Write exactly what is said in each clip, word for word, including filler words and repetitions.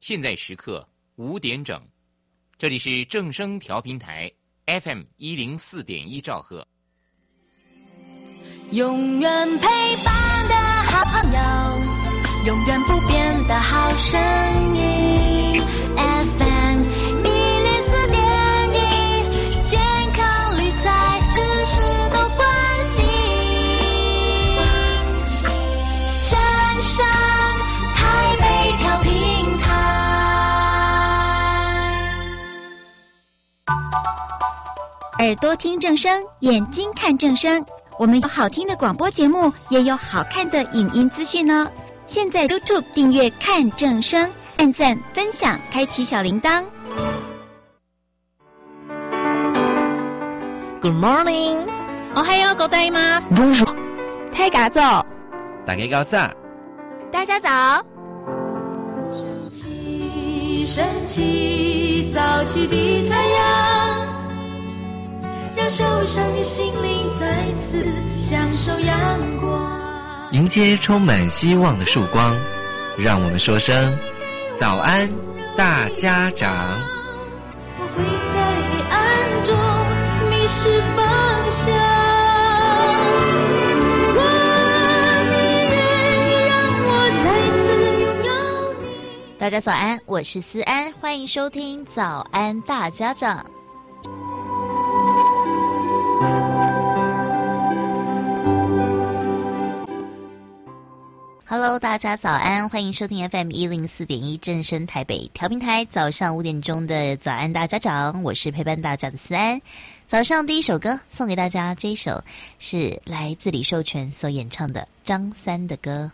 现在时刻五点整，这里是正声调频台 F M 一零四点一兆赫， 永远陪伴的好朋友，永远不变的好声音 F M 一零四点一，健康理财知识都关心，正声台北调频台。 耳朵听正声，眼睛看正声，我们有好听的广播节目，也有好看的影音资讯呢。现在 YouTube 订阅看正声，按赞分享，开启小铃铛。 Good morning， おはようございます。 Bonjour， 太嘎早， 大家早上， 大家早。 升起，升起，早起的太阳，让受伤的心灵再次享受阳光。 迎接充满希望的曙光，让我们说声早安，大家长。 我会在黑暗中迷失方向，如果你愿意让我再次拥有你。 大家早安，我是思安，欢迎收听早安大家长。Hello， 大家早安，欢迎收听 F M 一零四点一正声台北调频台，早上五点钟的早安大家长，我是陪伴大家的思安。早上第一首歌送给大家，这一首是来自李寿全所演唱的张三的歌。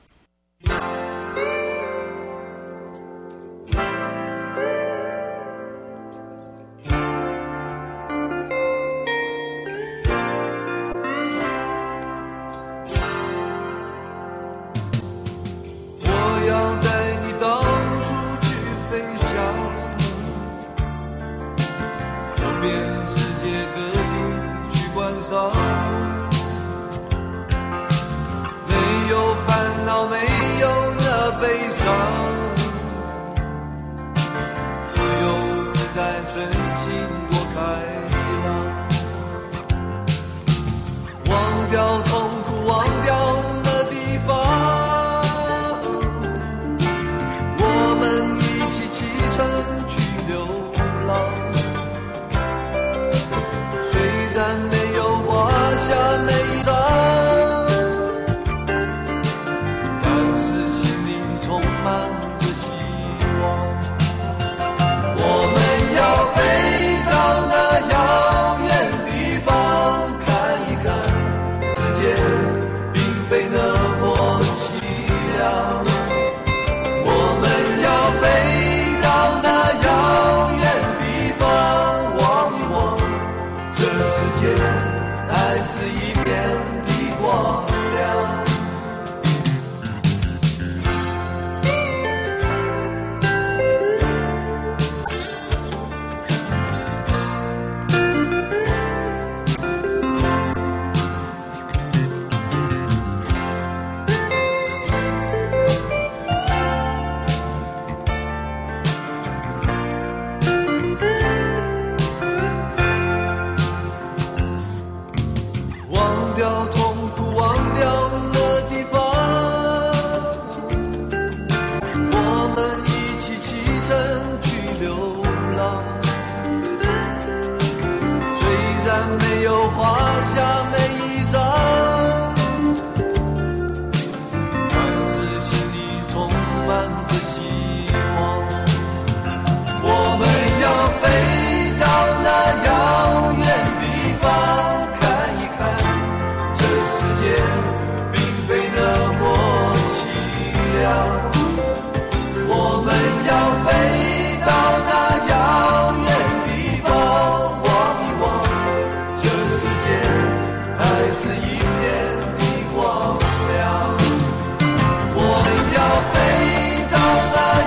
我们要飞到那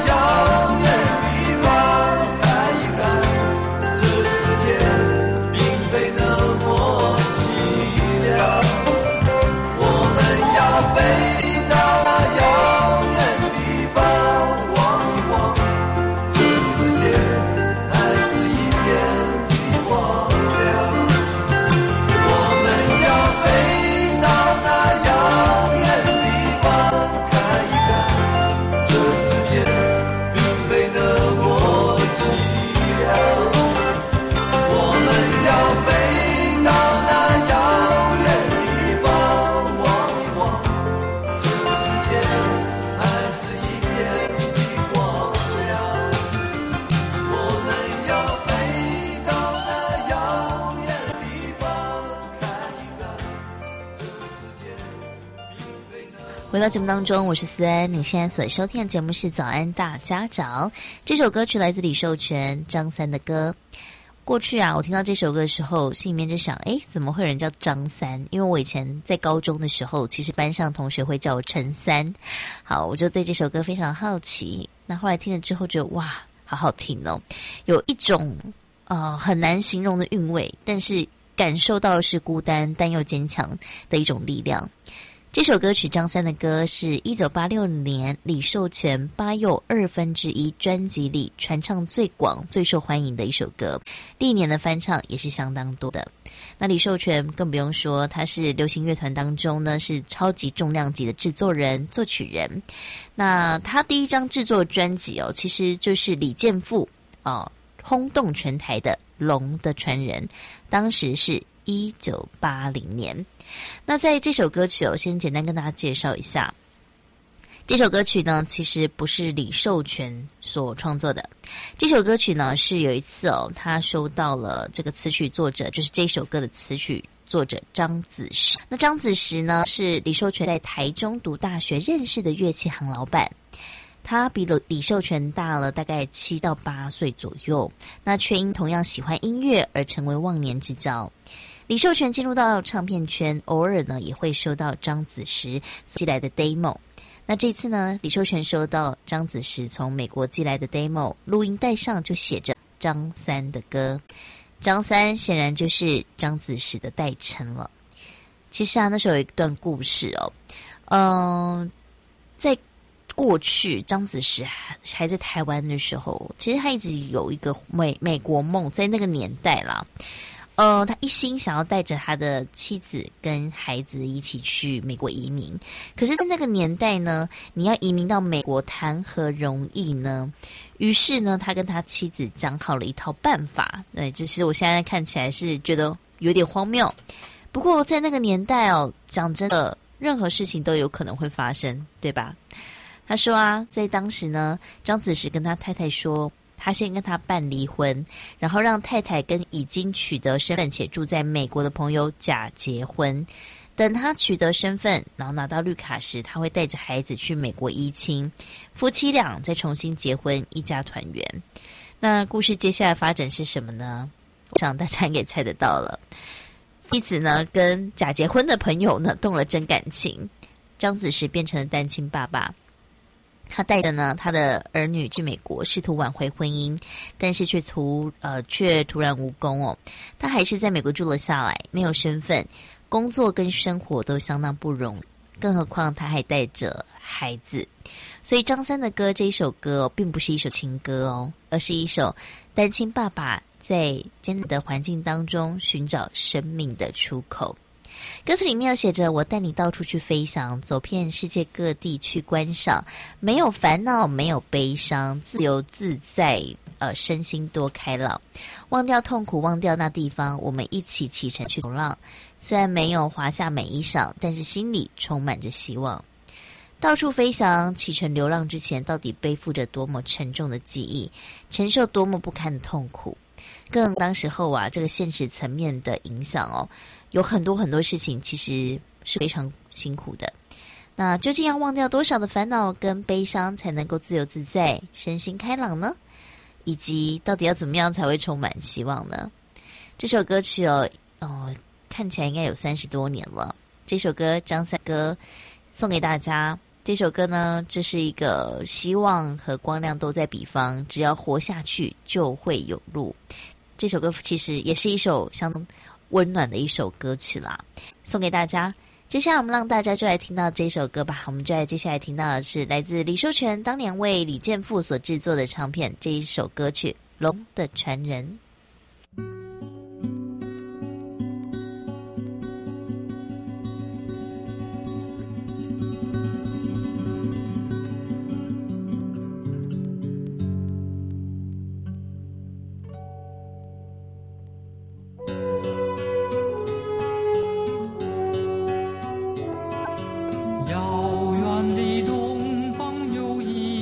回到节目当中，我是思安。你现在所收听的节目是《早安大家长》。这首歌曲来自李寿全、张三的歌。过去啊，我听到这首歌的时候，心里面就想，哎，怎么会有人叫张三？因为我以前在高中的时候，其实班上同学会叫我陈三。好，我就对这首歌非常好奇。那后来听了之后，觉得哇，好好听哦，有一种呃很难形容的韵味，但是感受到的是孤单但又坚强的一种力量。这首歌曲张三的歌是一九八六年李寿全八又二分之一专辑里传唱最广最受欢迎的一首歌，历年的翻唱也是相当多的。那李寿全更不用说，他是流行乐团当中呢是超级重量级的制作人作曲人。那他第一张制作专辑哦，其实就是李健富哦轰动全台的龙的传人，当时是一九八零年。那在这首歌曲哦，先简单跟大家介绍一下。这首歌曲呢，其实不是李寿全所创作的。这首歌曲呢，是有一次哦，他收到了这个词曲作者，就是这首歌的词曲作者张子时。那张子时呢，是李寿全在台中读大学认识的乐器行老板。他比李寿全大了大概七到八岁左右，那却因同样喜欢音乐而成为忘年之交。李寿全进入到唱片圈，偶尔呢也会收到张子时寄来的 demo。那这次呢，李寿全收到张子时从美国寄来的 demo， 录音带上就写着张三的歌。张三显然就是张子时的代称了。其实啊，那时候有一段故事哦，嗯、呃，在过去张子时还还在台湾的时候，其实他一直有一个美美国梦，在那个年代啦。呃，他一心想要带着他的妻子跟孩子一起去美国移民，可是在那个年代呢，你要移民到美国谈何容易呢？于是呢，他跟他妻子讲好了一套办法。对，其实我现在看起来是觉得有点荒谬，不过在那个年代哦，讲真的，任何事情都有可能会发生，对吧？他说啊，在当时呢，张子时跟他太太说，他先跟他办离婚，然后让太太跟已经取得身份且住在美国的朋友假结婚。等他取得身份，然后拿到绿卡时，他会带着孩子去美国依亲，夫妻俩再重新结婚，一家团圆。那故事接下来发展是什么呢？我想大家应该猜得到了。妻子呢跟假结婚的朋友呢动了真感情，张子时变成了单亲爸爸。他带着呢他的儿女去美国，试图挽回婚姻，但是却突呃却突然无功哦。他还是在美国住了下来，没有身份，工作跟生活都相当不容易，更何况他还带着孩子。所以张三的歌这一首歌、哦、并不是一首情歌哦，而是一首单亲爸爸在艰难的环境当中寻找生命的出口。歌词里面有写着，我带你到处去飞翔，走遍世界各地去观赏，没有烦恼，没有悲伤，自由自在，呃，身心多开朗，忘掉痛苦，忘掉那地方，我们一起启程去流浪。虽然没有华夏美衣裳，但是心里充满着希望。到处飞翔，启程流浪之前，到底背负着多么沉重的记忆，承受多么不堪的痛苦。更当时候啊，这个现实层面的影响哦，有很多很多事情其实是非常辛苦的。那究竟要忘掉多少的烦恼跟悲伤，才能够自由自在、身心开朗呢？以及到底要怎么样才会充满希望呢？这首歌曲哦，哦，看起来应该有三十多年了。这首歌张三歌送给大家。这首歌呢，这是一个希望和光亮都在彼方，只要活下去就会有路。这首歌其实也是一首相当温暖的一首歌曲啦，送给大家。接下来我们让大家就来听到这首歌吧。我们就来接下来听到的是来自李寿全当年为李健富所制作的唱片，这一首歌曲《龙的传人》。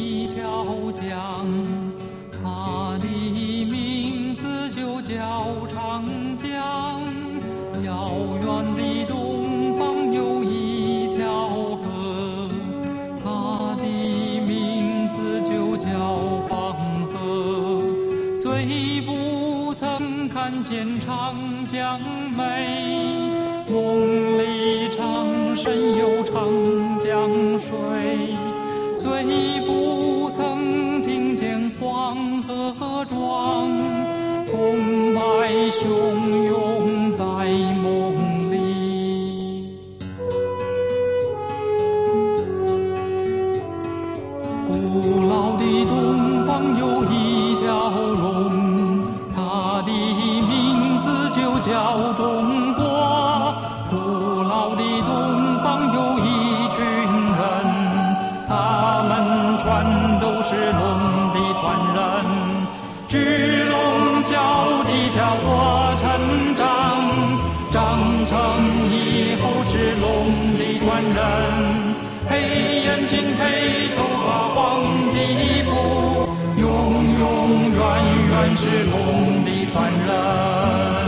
它的名字就叫就叫黄河。虽不曾看见长江美，梦里常神游长江水。虽不曾听见黄河壮，澎湃汹涌在梦里。古老的东方有一条龙，它的名字就叫中国。古老的东方有一群人，他们全都是龙的传人。巨龙叫地叫我成长，长成以后是龙的传人。黑眼睛黑头发黄皮肤，永永远远是龙的传人。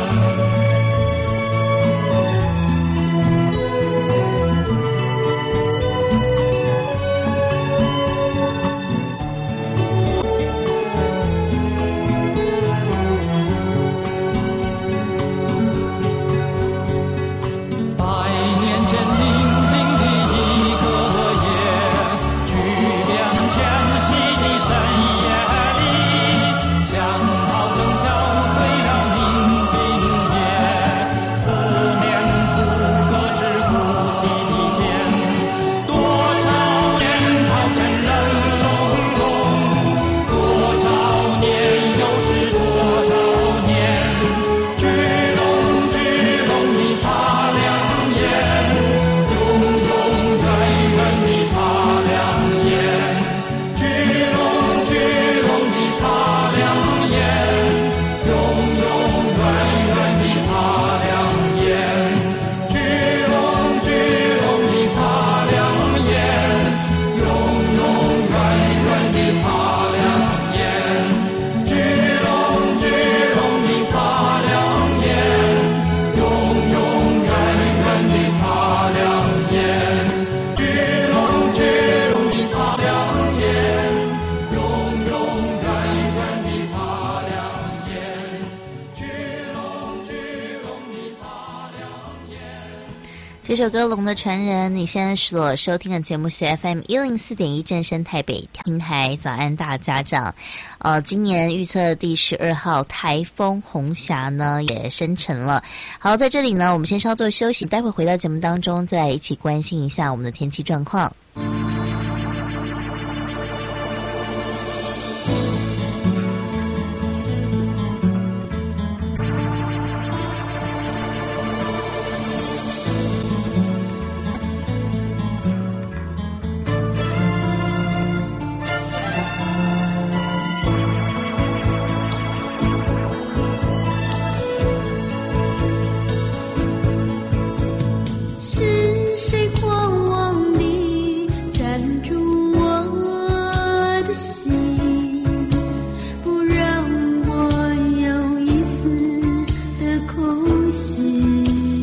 这首歌《龙的传人》，你现在所收听的节目是 F M 一零四点一正声台北平台。早安大家长，呃，今年预测第十二号台风红霞呢也生成了。好，在这里呢，我们先稍作休息，待会回到节目当中，再来一起关心一下我们的天气状况。 是谁狂妄地占住我的心，不让我有一丝的空隙。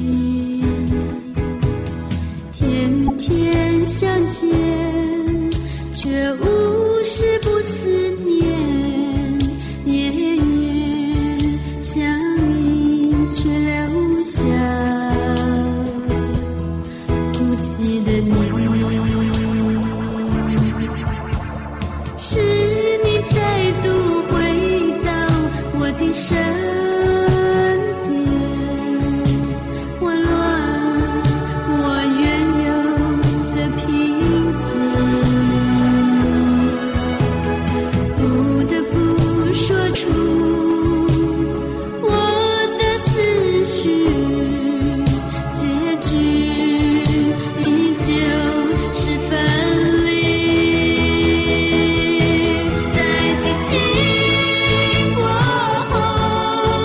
天天相见，却无时不思念，夜夜相依，却留下记得你，是你再度回到我的身边，混乱我原有的平静，不得不说出我的思绪，结局就是分离，在激情过后，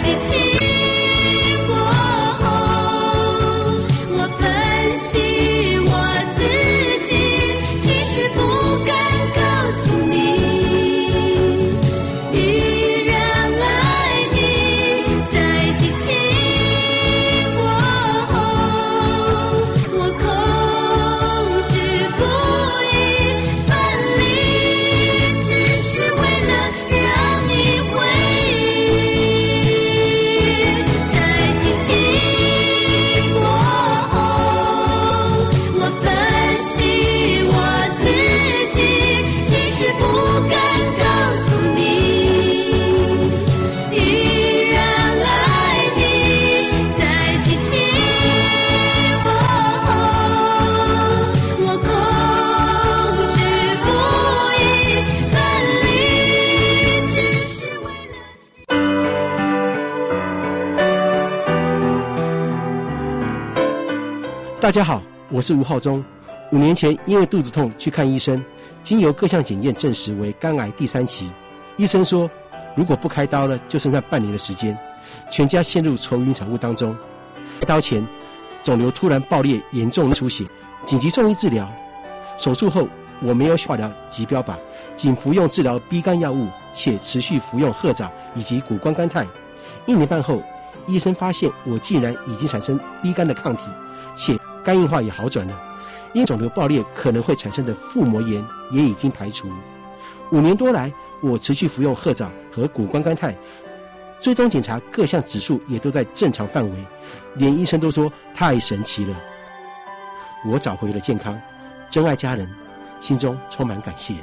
大家好，我是吴浩中。五年前因为肚子痛去看医生，经由各项检验证实为肝癌第三期。医生说，如果不开刀了，就剩下半年的时间，全家陷入愁云惨雾当中。开刀前，肿瘤突然爆裂，严重出血，紧急送医治疗。手术后，我没有化疗及标靶，仅服用治疗 B 肝药物，且持续服用褐藻以及谷胱甘肽。一年半后，医生发现我竟然已经产生 B 肝的抗体，且肝硬化也好转了，因肿瘤爆裂可能会产生的腹膜炎也已经排除。五年多来，我持续服用褐藻和谷胱甘肽，追踪检查各项指数也都在正常范围，连医生都说太神奇了。我找回了健康，珍爱家人，心中充满感谢。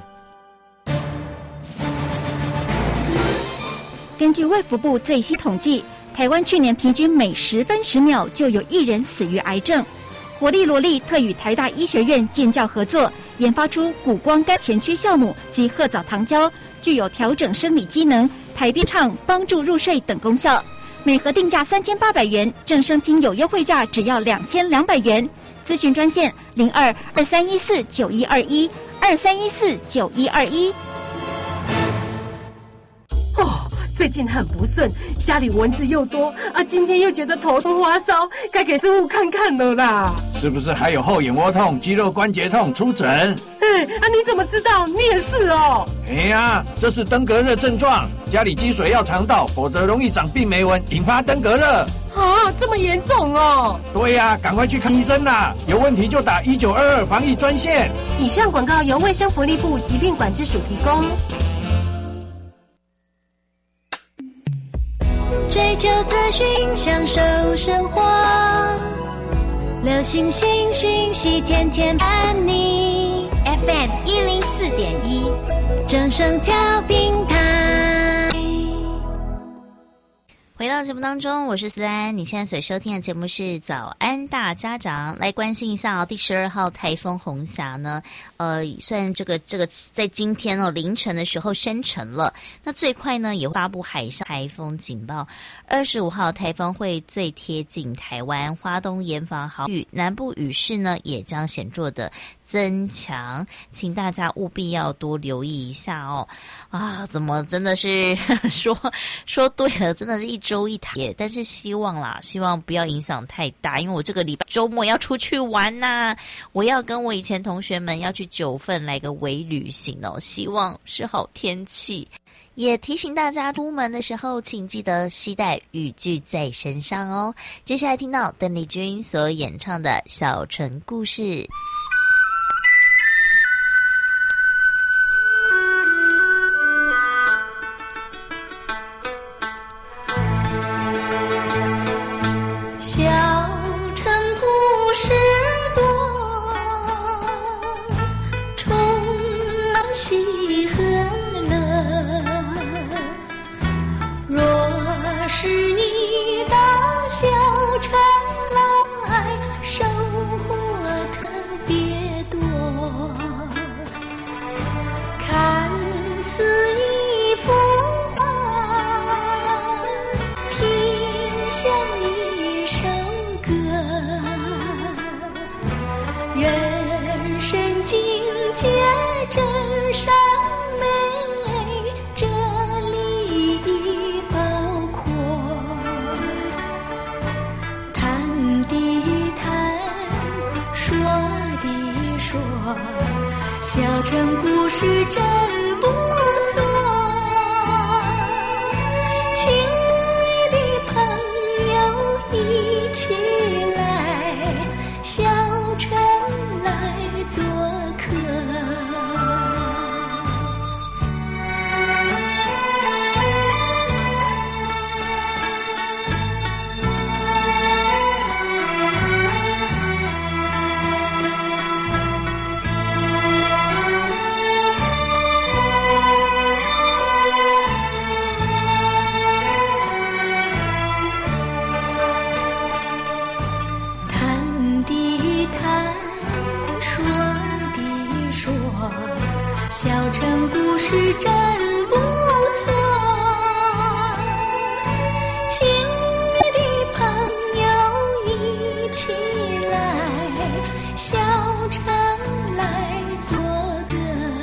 根据卫福部最新统计，台湾去年平均每十分十秒就有一人死于癌症。活力罗力特与台大医学院建教合作，研发出谷胱甘前驱酵母及褐藻糖胶，具有调整生理机能、排便畅、帮助入睡等功效。每盒定价三千八百元，正声听有优惠价只要两千两百元。咨询专线零二二三一四九一二一二三一四九一二一。 哦，最近很不顺，家里蚊子又多啊，今天又觉得头痛发烧，该给师傅看看了啦。 是不是还有后眼窝痛、肌肉关节痛？出诊。 哎，啊，你怎么知道？你也是哦。 哎呀，这是登革热症状，家里积水要肠道，否则容易长病媒蚊，引发登革热。 啊，这么严重哦。 对呀、啊，赶快去看医生啦！有问题就打一九二二防疫专线。 以上广告由卫生福利部疾病管制署提供。 追求资讯，享受生活，流行新讯息，天天伴你。F M 一零四点一，正声调频台。 回到节目当中，我是思安。你现在所收听的节目是早安大家长，来关心一下哦。第十二号台风红霞呢，呃，虽然这个这个在今天哦凌晨的时候生成了，那最快呢也会发布海上台风警报。二十五号台风会最贴近台湾，花东沿防豪雨，南部雨势呢也将显著的增强，请大家务必要多留意一下哦。啊，怎么真的是说说对了，真的是一周一台，但是希望啦，希望不要影响太大，因为我这个礼拜周末要出去玩呐、啊，我要跟我以前同学们要去九份来个微旅行哦，希望是好天气。也提醒大家出门的时候，请记得携带雨具在身上哦。接下来听到邓丽君所演唱的《小城故事》。 小城故事多，充满喜和乐。若是你到小城来，生活特别城故事真不错，亲爱的朋友一起来，小城来做客。谈的谈，说的说，小城故事真不错，亲爱的朋友一起来，小城来做客。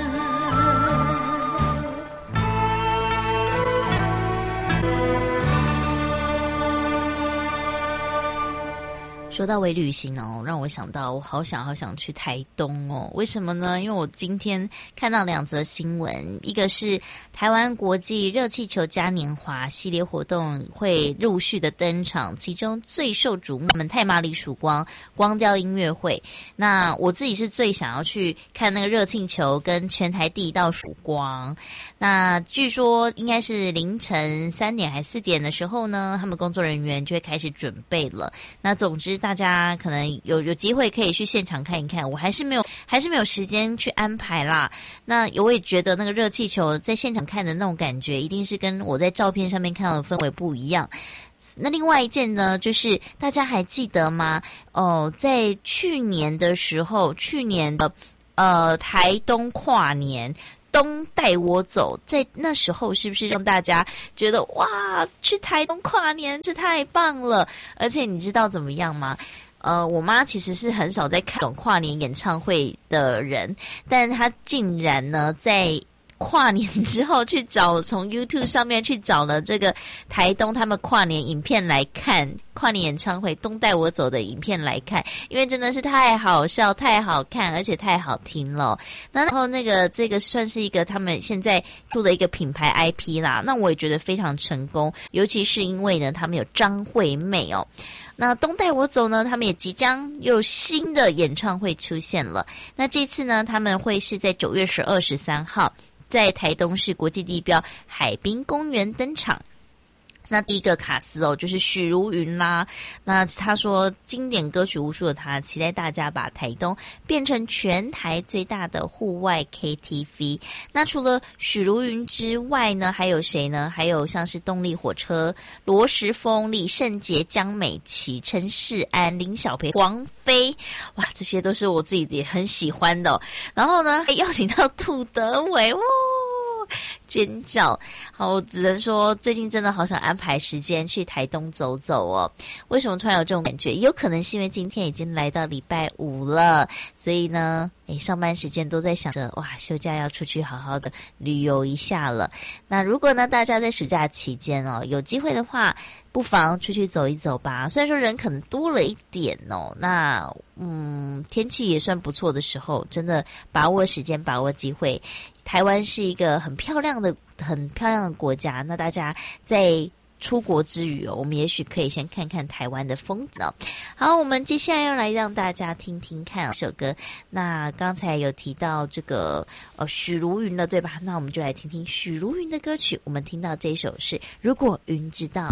说到微旅行哦，让我想到我好想好想去台东哦。为什么呢？因为我今天看到两则新闻，一个是台湾国际热气球嘉年华系列活动会陆续的登场，其中最受瞩目我们太麻里曙光光雕音乐会。那我自己是最想要去看那个热气球跟全台第一道曙光。那据说应该是凌晨三点还四点的时候呢，他们工作人员就会开始准备了。那总之大家可能有有机会可以去现场看一看，我还是没有还是没有时间去安排啦。那我也觉得那个热气球在现场看的那种感觉，一定是跟我在照片上面看到的氛围不一样。那另外一件呢，就是大家还记得吗？哦，在去年的时候，去年的呃台东跨年。东带我走，在那时候是不是让大家觉得哇，去台东跨年是太棒了？而且你知道怎么样吗？呃，我妈其实是很少在看跨年演唱会的人，但她竟然呢在跨年之后去找从 YouTube 上面去找了这个台东他们跨年影片来看，跨年演唱会东带我走的影片来看，因为真的是太好笑太好看而且太好听了。那然后那个这个算是一个他们现在做的一个品牌 I P 啦，那我也觉得非常成功，尤其是因为呢他们有张惠妹哦。那东带我走呢，他们也即将有新的演唱会出现了。那这次呢他们会是在九月十二、十三号在台东市国际地标海滨公园登场。那第一个卡司哦，就是许茹芸啦。那他说，经典歌曲无数的他，期待大家把台东变成全台最大的户外 K T V。那除了许茹芸之外呢，还有谁呢？还有像是动力火车、罗时丰、李圣杰、江美琪、陈世安、林小培、王菲，哇，这些都是我自己也很喜欢的哦。然后呢，还邀请到杜德伟，哇！尖叫！好，我只能说最近真的好想安排时间去台东走走哦。为什么突然有这种感觉？有可能是因为今天已经来到礼拜五了，所以呢，诶，上班时间都在想着哇，休假要出去好好的旅游一下了。那如果呢，大家在暑假期间哦，有机会的话，不妨出去走一走吧。虽然说人可能多了一点哦，那嗯，天气也算不错的时候，真的把握时间，把握机会。台湾是一个很漂亮的、很漂亮的国家，那大家在出国之余哦，我们也许可以先看看台湾的风景哦。好，我们接下来要来让大家听听看这首歌。那刚才有提到这个呃许茹芸了，对吧？那我们就来听听许茹芸的歌曲。我们听到这一首是《如果云知道》。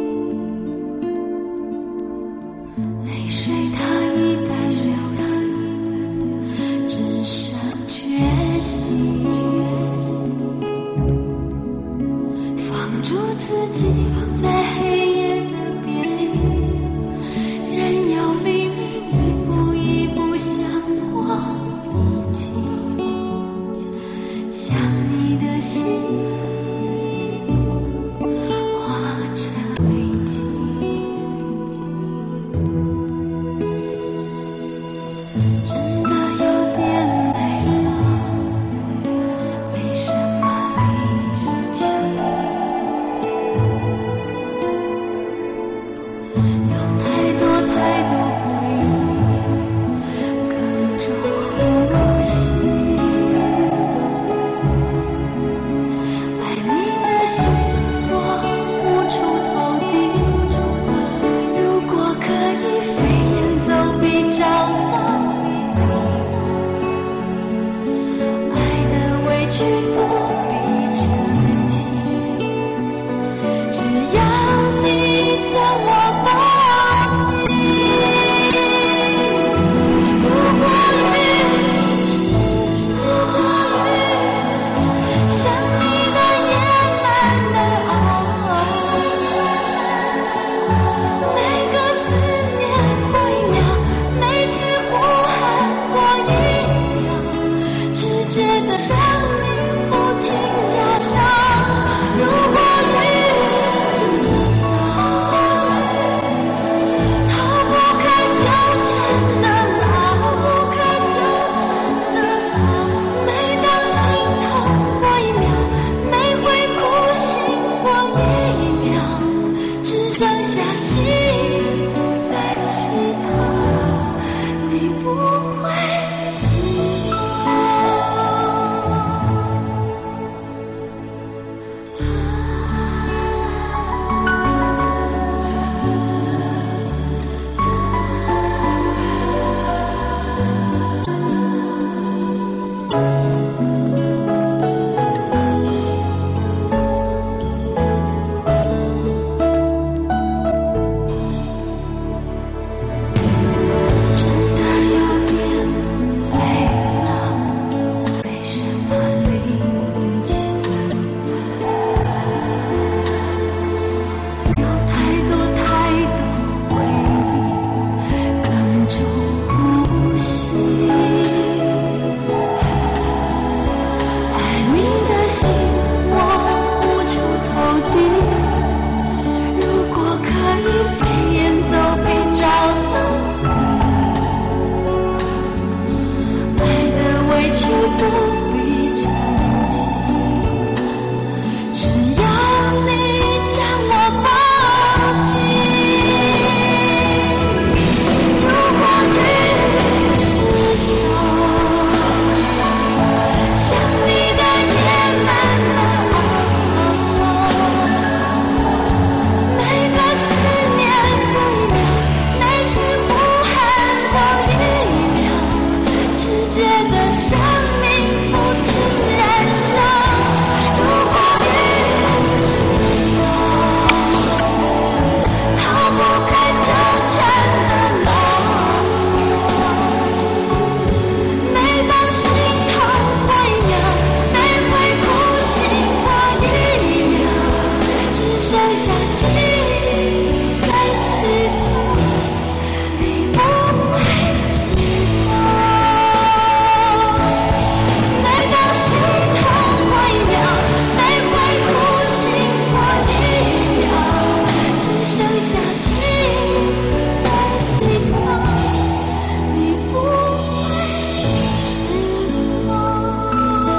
泪水它一旦流进觉得生命不停燃烧。如果雨是我，逃不开纠缠的牢。每当心痛过一秒，每回哭醒过一秒，只剩下心在祈祷，你不会知道。每当心痛过一秒，每回哭醒过一秒，只剩下心在祈祷，你不会知道。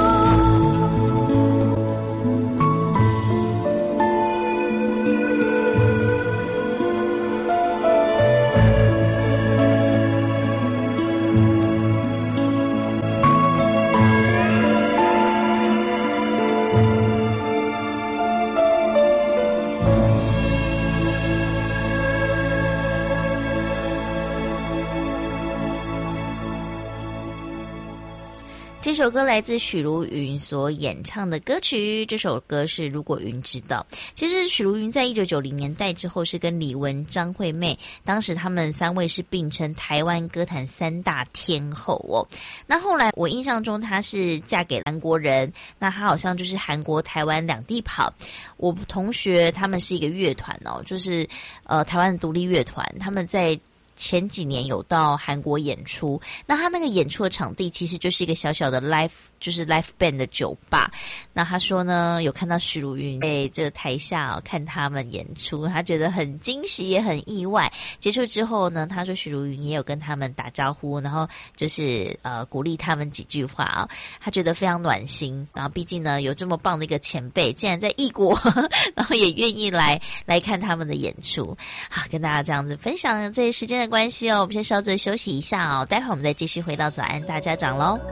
这首歌来自许茹芸所演唱的歌曲，这首歌是《如果云知道》。其实许茹芸在一九九零年代之后是跟李玟、张惠妹，当时他们三位是并称台湾歌坛三大天后哦。那后来我印象中她是嫁给韩国人，那她好像就是韩国、台湾两地跑。我同学他们是一个乐团哦，就是呃台湾的独立乐团，他们在前几年有到韩国演出，那他那个演出的场地其实就是一个小小的 live， 就是 live band 的酒吧。那他说呢，有看到许茹芸在这个台下、哦、看他们演出，他觉得很惊喜也很意外。结束之后呢，他说许茹芸也有跟他们打招呼，然后就是呃鼓励他们几句话啊、哦，他觉得非常暖心。然后毕竟呢有这么棒的一个前辈，竟然在异国，然后也愿意来来看他们的演出。好，跟大家这样子分享这些时间的关系哦，我们先稍作休息一下哦，待会儿我们再继续回到早安大家长喽。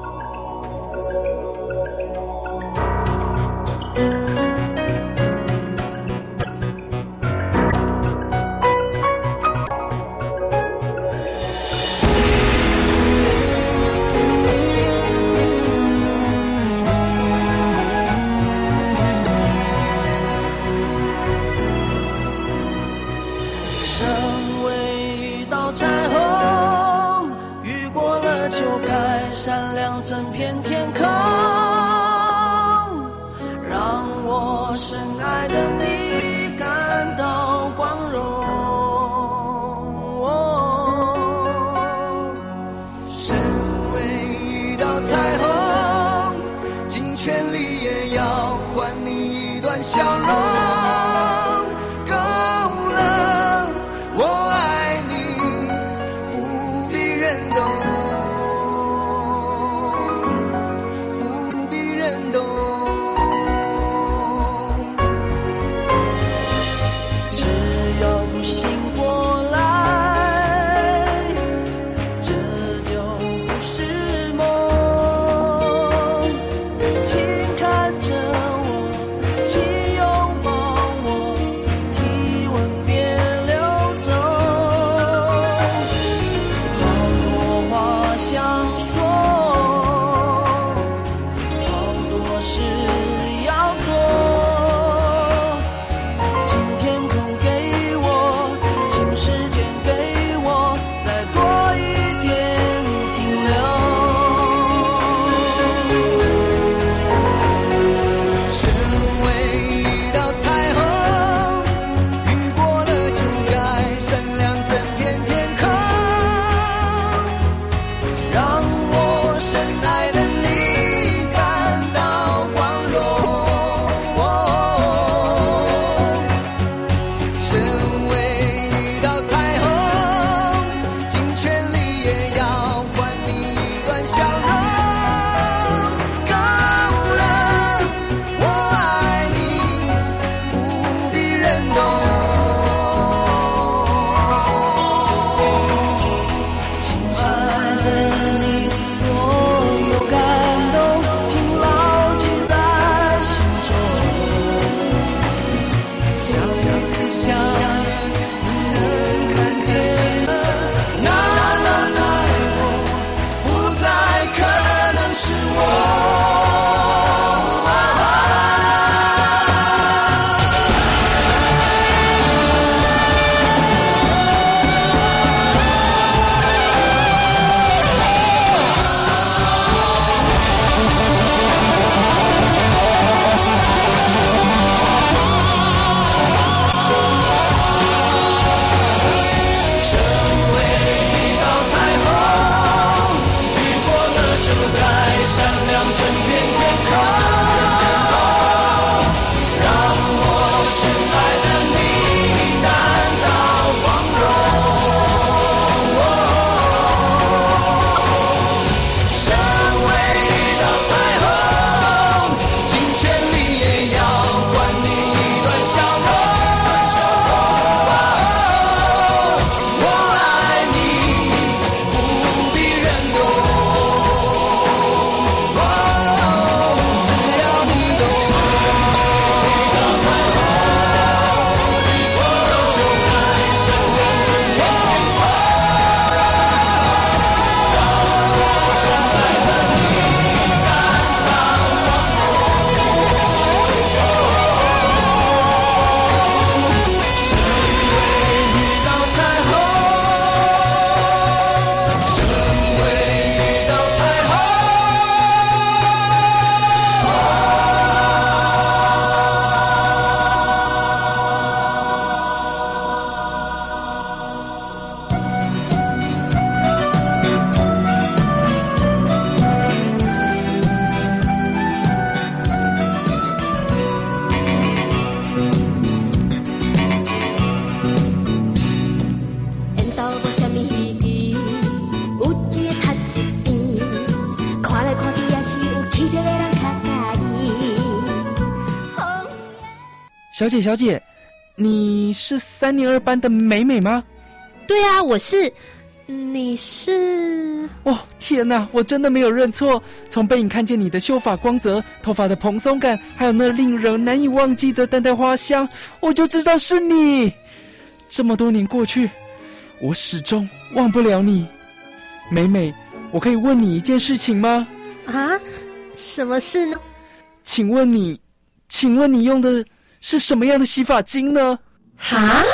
闪亮整片天空，让我深爱的你感到光荣。哦、身为一道彩虹，尽全力也要还你一段笑容。够了，我爱你，不必认懂。时间给我再多一点停留。 小姐小姐，你是三年二班的美美吗？ 对啊，我是。你是？ 哦，天哪，我真的没有认错。从背影看见你的秀发光泽、头发的蓬松感，还有那令人难以忘记的淡淡花香，我就知道是你。这么多年过去，我始终忘不了你。美美，我可以问你一件事情吗？ 啊？什么事呢？ 请问你，请问你用的是什么样的洗发精呢？ 哈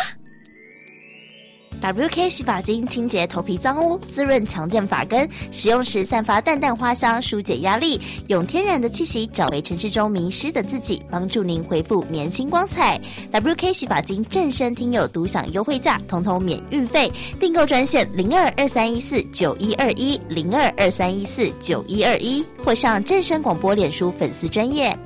？W K 洗发精清洁头皮脏污，滋润强健发根，使用时散发淡淡花香，疏解压力，用天然的气息找回城市中迷失的自己，帮助您恢复年轻光彩。W K 洗发精正声听友独享优惠价，统统免运费，订购专线零二二三一四九一二一零二二三一四九一二一，或上正声广播脸书粉丝专页。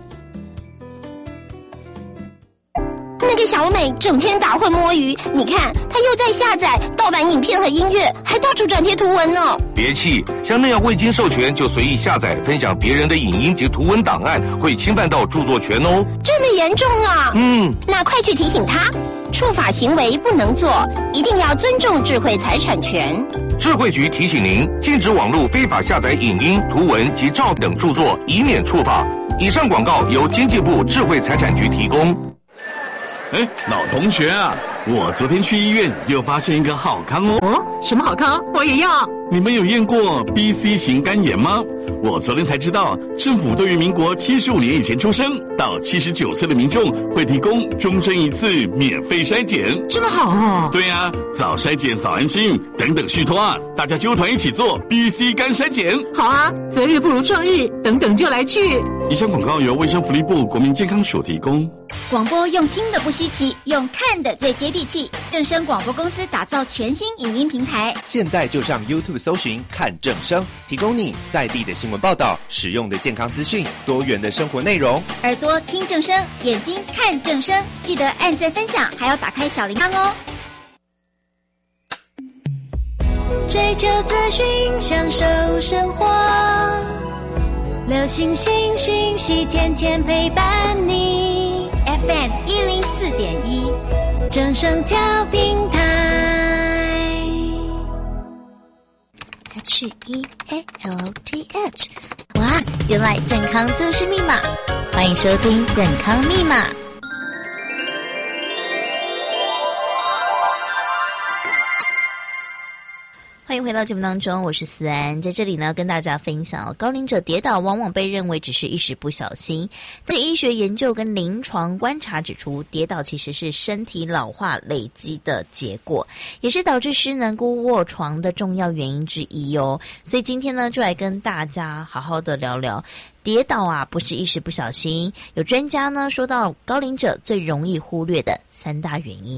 那个小美整天打混摸鱼，你看她又在下载盗版影片和音乐，还到处转贴图文呢。 别气，像那样未经授权就随意下载分享别人的影音及图文档案，会侵犯到著作权哦。 这么严重啊？ 嗯， 那快去提醒她，触法行为不能做，一定要尊重智慧财产权。 智慧局提醒您，禁止网络非法下载影音、图文及照等著作，以免触法。以上广告由经济部智慧财产局提供。 哎，老同学啊，我昨天去医院又发现一个好康哦。 哦，什么好康？我也要。 你们有验过 B C 型肝炎吗？我昨天才知道，政府对于民国七十五年以前出生到七十九岁的民众会提供终身一次免费筛检。 这么好哦？ 对啊，早筛检早安心，等等续托啊，大家揪团一起做 B C 肝筛检。 好啊，择日不如撞日，等等就来去。 以上广告由卫生福利部国民健康署提供。 广播用听的不稀奇，用看的最接地气。正声广播公司打造全新影音平台， 现在就上 YouTube 搜寻看正声，提供你在地的新闻报道、实用的健康资讯、多元的生活内容。 耳朵听正声，眼睛看正声，记得按赞分享，还要打开小铃铛哦。 追求资讯，享受生活，流行新讯息，天天陪伴你。F M 一零四点一，正声调频台。 H E A L T H， 哇，原来健康就是密码！欢迎收听健康密码。欢迎回到节目当中，我是思安，在这里呢跟大家分享，高龄者跌倒往往被认为只是一时不小心，但医学研究跟临床观察指出，跌倒其实是身体老化累积的结果，也是导致失能孤卧床的重要原因之一哦。所以今天呢，就来跟大家好好的聊聊跌倒啊，不是一时不小心。有专家呢说到，高龄者最容易忽略的三大原因。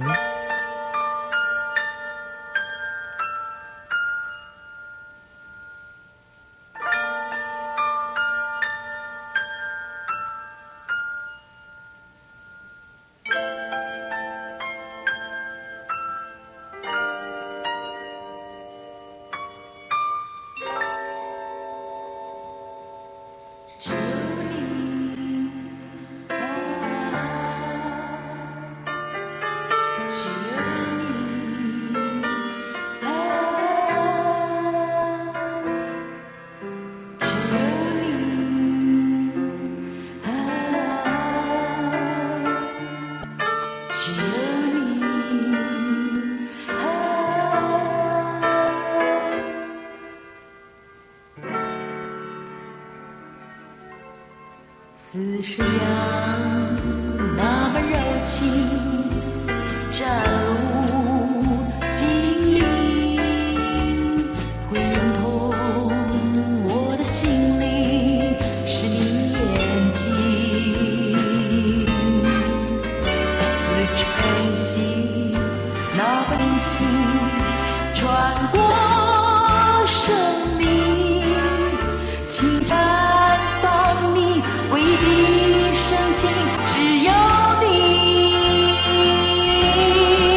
似是阳那么柔情，展露晶莹，会涌通我的心灵，是你眼睛。似晨曦那么清晰，穿过生命，情绽放你。为你深情，只有你。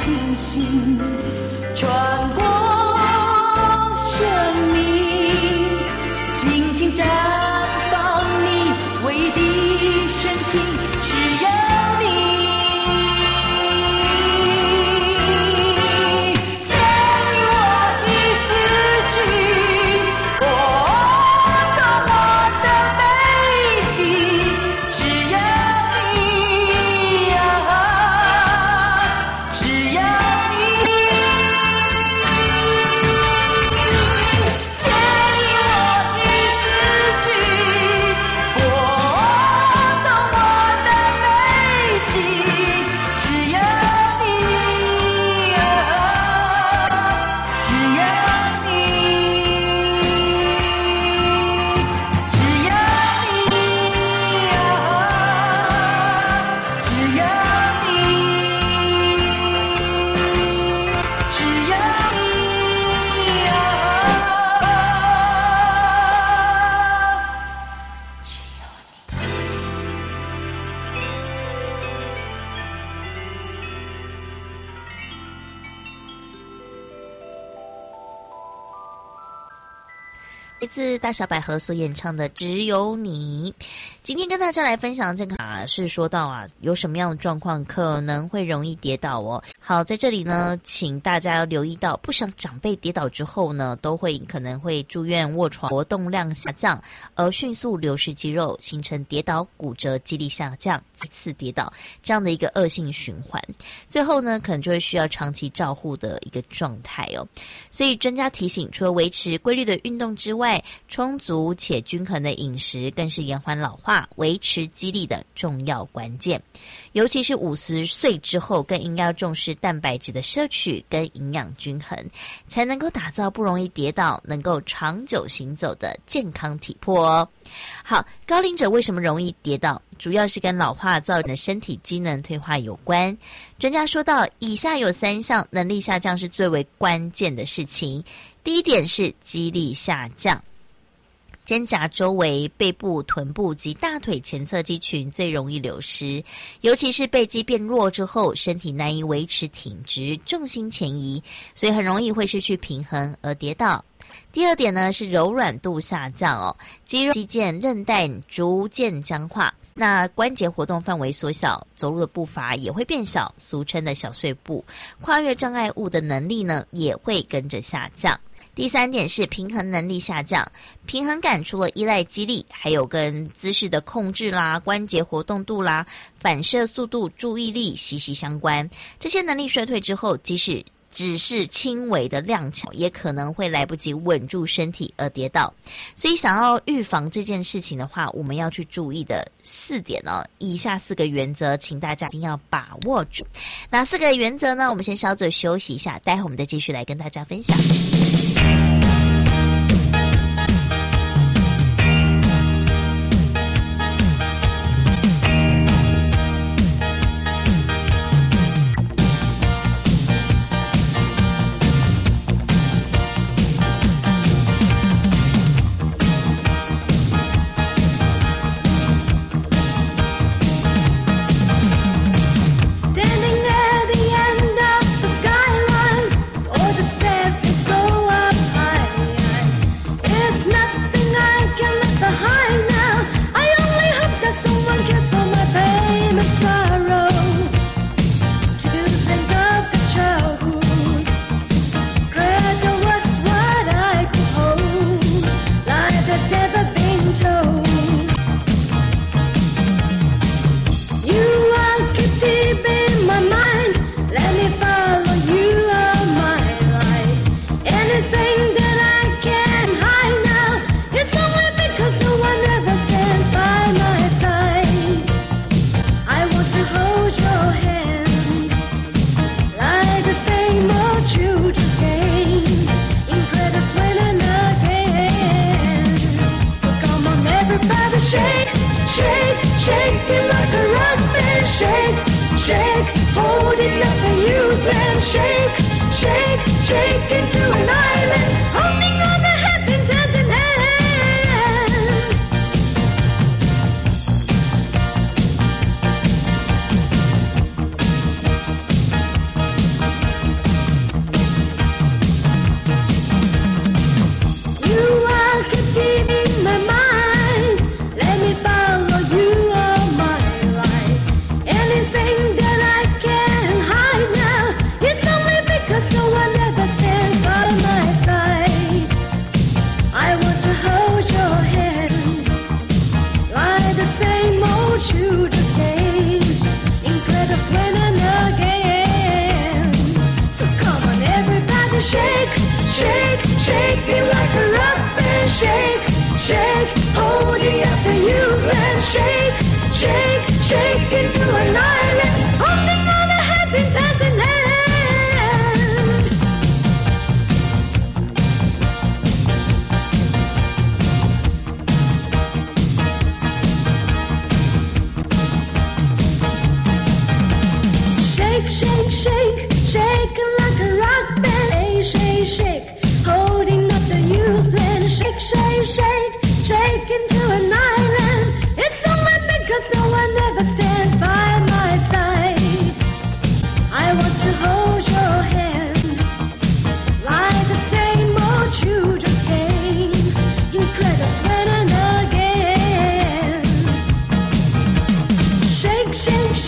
清醒，穿过生命，轻轻绽放你唯的深情，只有你。 来自大小百合所演唱的《只有你》。今天跟大家来分享这个啊，是说到啊，有什么样的状况可能会容易跌倒哦。好，在这里呢，请大家要留意到，不少长辈跌倒之后呢，都会可能会住院卧床，活动量下降，而迅速流失肌肉，形成跌倒、骨折、肌力下降，再次跌倒这样的一个恶性循环。最后呢，可能就会需要长期照护的一个状态哦。所以专家提醒，除了维持规律的运动之外，充足且均衡的饮食更是延缓老化、维持肌力的重要关键。尤其是五十岁之后，更应该要重视蛋白质的摄取跟营养均衡，才能够打造不容易跌倒、能够长久行走的健康体魄哦。好，高龄者为什么容易跌倒？主要是跟老化造成的身体机能退化有关。专家说到，以下有三项能力下降是最为关键的事情。第一点是肌力下降。肩胛周围、背部、臀部及大腿前侧肌群最容易流失，尤其是背肌变弱之后，身体难以维持挺直，重心前移，所以很容易会失去平衡而跌倒。第二点呢是柔软度下降哦，肌肉、肌腱、韧带逐渐僵化，那关节活动范围缩小，走路的步伐也会变小，俗称的小碎步，跨越障碍物的能力呢也会跟着下降。第三点是平衡能力下降，平衡感除了依赖肌力，还有跟姿势的控制啦、关节活动度啦、反射速度、注意力息息相关。这些能力衰退之后，即使只是轻微的踉跄，也可能会来不及稳住身体而跌倒。所以想要预防这件事情的话，我们要去注意的四点哦，以下四个原则，请大家一定要把握住。哪四个原则呢？我们先稍作休息一下，待会我们再继续来跟大家分享。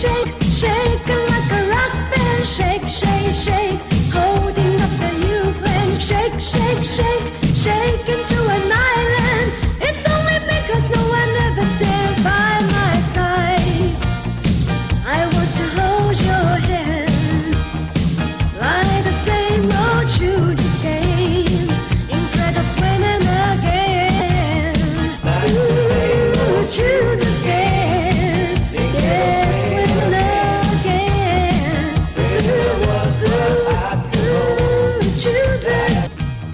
shake, shake like a rock band. Shake, shake, shake, holding up the Ukraine. Shake, shake, shake, shake into an island. It's only because no one ever stands by my side. I want to hold your hand like the same old children's game. Instead of swimming again. Ooh, children's game. Yeah, swimming again. Ooh, ooh, ooh, children's.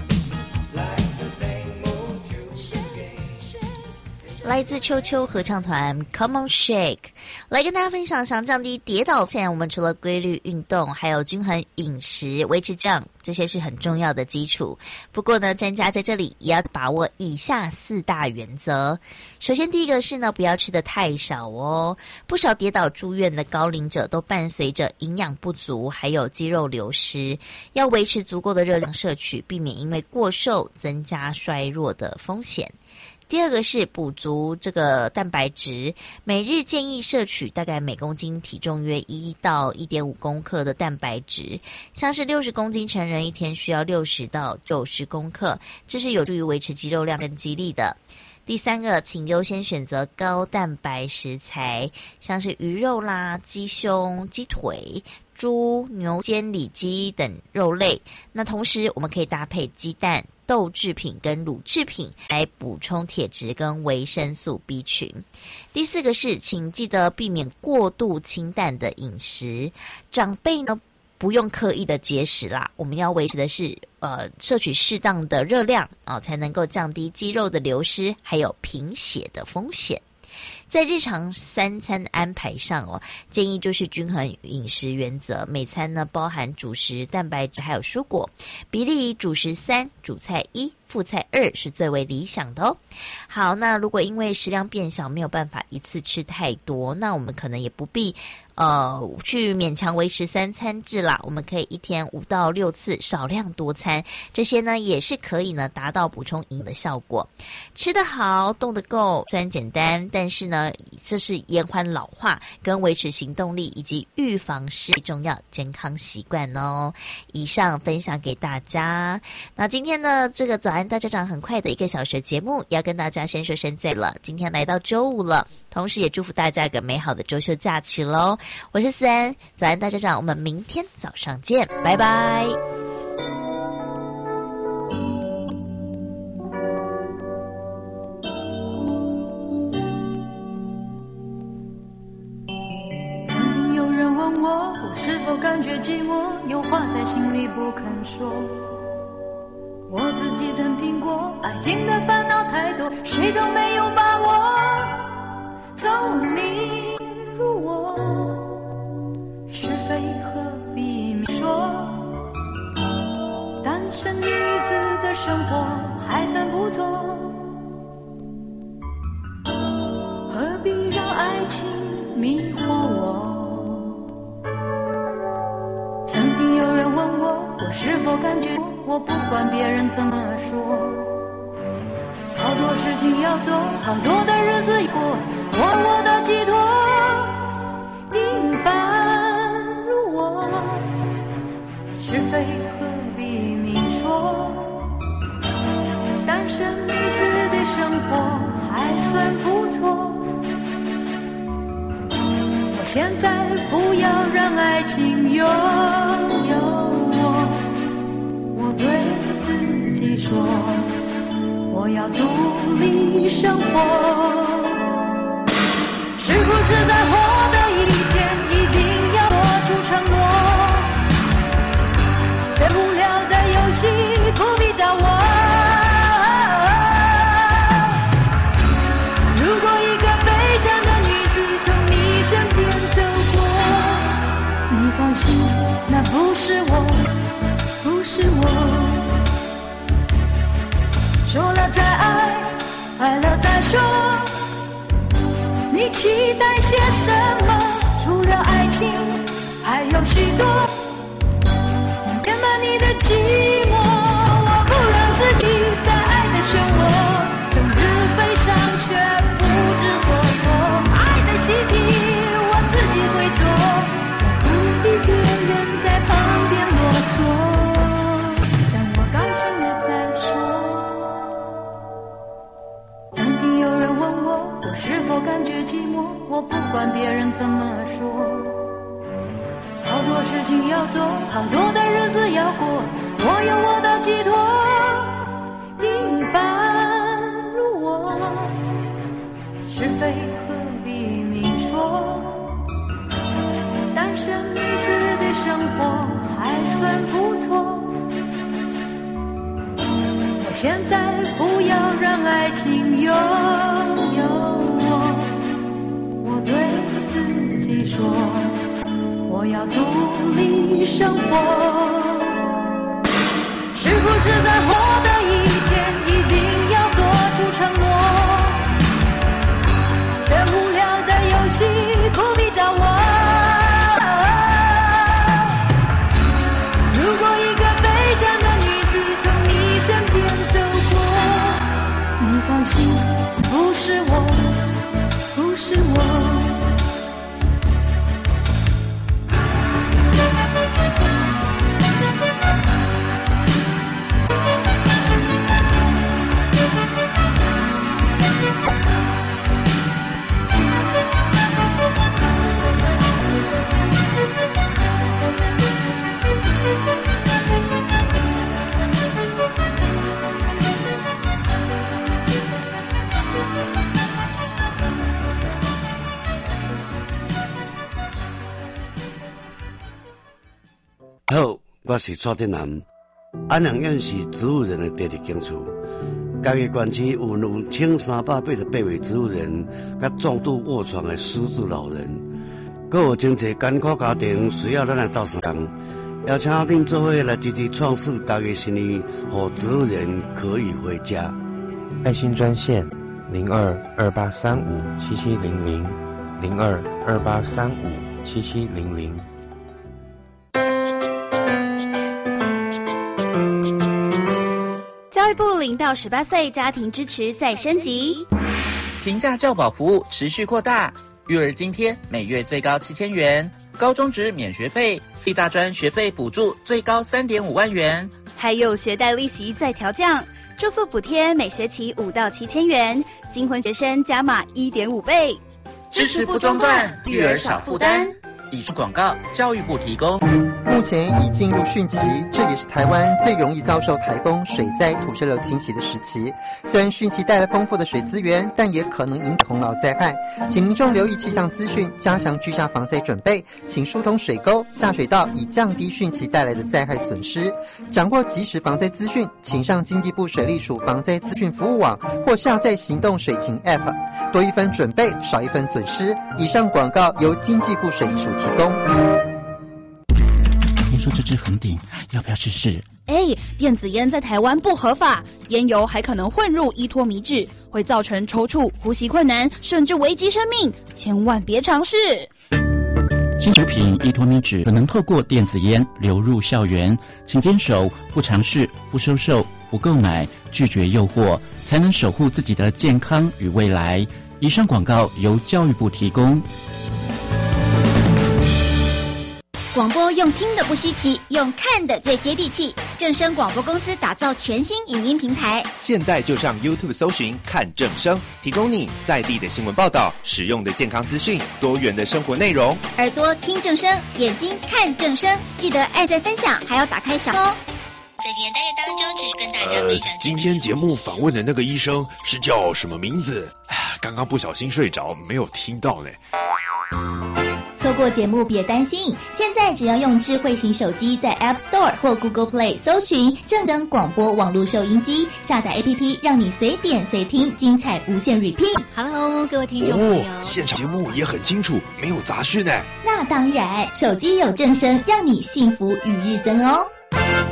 来自秋秋合唱团 Come on Shake 来跟大家分享想降低跌倒。现在我们除了规律运动还有均衡饮食维持降，这些是很重要的基础。不过呢，专家在这里也要把握以下四大原则。首先第一个是呢，不要吃得太少哦。不少跌倒住院的高龄者都伴随着营养不足还有肌肉流失，要维持足够的热量摄取，避免因为过瘦增加衰弱的风险。第二个是补足这个蛋白质，每日建议摄取大概每公斤体重约一到一点五公克的蛋白质，像是六十公斤成人一天需要六十到九十公克，这是有助于维持肌肉量跟肌力的。第三个，请优先选择高蛋白食材，像是鱼肉啦、鸡胸、鸡腿、猪、牛肩、里脊等肉类。那同时我们可以搭配鸡蛋、豆制品跟乳制品来补充铁质跟维生素 B 群。第四个是，请记得避免过度清淡的饮食。长辈呢，不用刻意的节食啦，我们要维持的是呃摄取适当的热量啊、哦，才能够降低肌肉的流失，还有贫血的风险。在日常三餐安排上哦，建议就是均衡饮食原则，每餐呢包含主食、蛋白质还有蔬果，比例以主食三、主菜一、副菜二是最为理想的哦。好，那如果因为食量变小没有办法一次吃太多，那我们可能也不必呃去勉强维持三餐制啦，我们可以一天五到六次少量多餐，这些呢也是可以呢达到补充营养的效果。吃得好，动得够，虽然简单，但是呢这是延缓老化跟维持行动力以及预防失重要健康习惯哦。以上分享给大家。那今天呢这个早安大家长很快的一个小时节目要跟大家先说声再了，今天来到周五了，同时也祝福大家一个美好的周休假期咯。我是思安，早安大家长，我们明天早上见，拜拜。 曾经有人问我，我是否感觉寂寞，有话在心里不肯说。我自己曾听过，爱情的烦恼太多，谁都没有把握。从你入我，是非何必明说？单身女子的生活还算不错，何必让爱情迷惑我？曾经有人问我，我是否感觉我不管别人怎么说，好多事情要做，好多的日子过，我我的寄托平凡如我，是非何必明说？单身女子的生活还算不错，我现在不要让爱情拥有我，我对自己说，我要独立生活。是不是在获得以前一定要做出承诺？这无聊的游戏不必找我。如果一个悲伤的女子从你身边走过，你放心，那不是我，不是我。说了再爱，爱了再说，你期待些什么？除了爱情还有许多，能填满你的寂寞。我不让自己在爱的漩涡，终日悲伤却不知所措。爱的习题我自己会做， 人怎么说。好多事情要做，好多的日子要过，我有我的寄托，一般如我，是非何必明说。单身女子的生活还算不错，我现在不要让爱情拥有我，我对自己说，我要独立生活。是不是在获得以前一定要做出承诺？这无聊的游戏不必找我。如果一个悲伤的女子从你身边走过，你放心，不是我，不是我。 好，我是蔡振南。安阳院是植物人的第二警处，家己县区有两千三百八十八位植物人，甲重度卧床的失智老人，阁有真侪艰苦家庭需要咱来斗相共，邀请恁做伙来积极创设家己生意，让植物人可以回家。 爱心专线零二二八三五七七零零零二二八三五七七零零。 教育部零到十八岁家庭支持再升级， 平价教保服务持续扩大，育儿津贴每月最高七千元，高中职免学费，系大专学费补助最高三点五万元， 还有学贷利息再调降，住宿补贴每学期五到七千元，新婚学生加码一点五倍， 支持不中断，育儿少负担。以上广告，教育部提供。 目前已进入汛期，这也是台湾最容易遭受台风、水灾、土石流侵袭的时期。虽然汛期带来丰富的水资源，但也可能引起洪涝灾害，请民众留意气象资讯，加强居家防灾准备，请疏通水沟、下水道，以降低汛期带来的灾害损失。掌握即时防灾资讯，请上经济部水利署防灾资讯服务网或下载行动水情 App， 多一分准备，少一分损失。以上广告由经济部水利署提供。 听说这支很顶，要不要试试？ 哎，电子烟在台湾不合法，烟油还可能混入依托米脂，会造成抽搐、呼吸困难，甚至危及生命，千万别尝试。 新毒品依托米脂可能透过电子烟流入校园，请坚守不尝试、不收受、不购买、拒绝诱惑，才能守护自己的健康与未来。以上广告由教育部提供。 广播用听的不稀奇，用看的最接地气。正声广播公司打造全新影音平台， 现在就上 YouTube 搜寻看正声，提供你在地的新闻报道、实用的健康资讯、多元的生活内容。 耳朵听正声，眼睛看正声，记得按赞分享，还要打开小哦。 在今天单元当中，只是跟大家分享、 呃。今天节目访问的那个医生是叫什么名字？刚刚不小心睡着，没有听到呢。 错过节目别担心，现在只要用智慧型手机在 App Store 或 Google Play 搜寻正声广播网络收音机，下载 A P P 让你随点随听，精彩无限 repeat。Hello， 各位听众朋友， 哦，现场节目也很清楚，没有杂讯呢。 那当然，手机有正声，让你幸福与日增哦。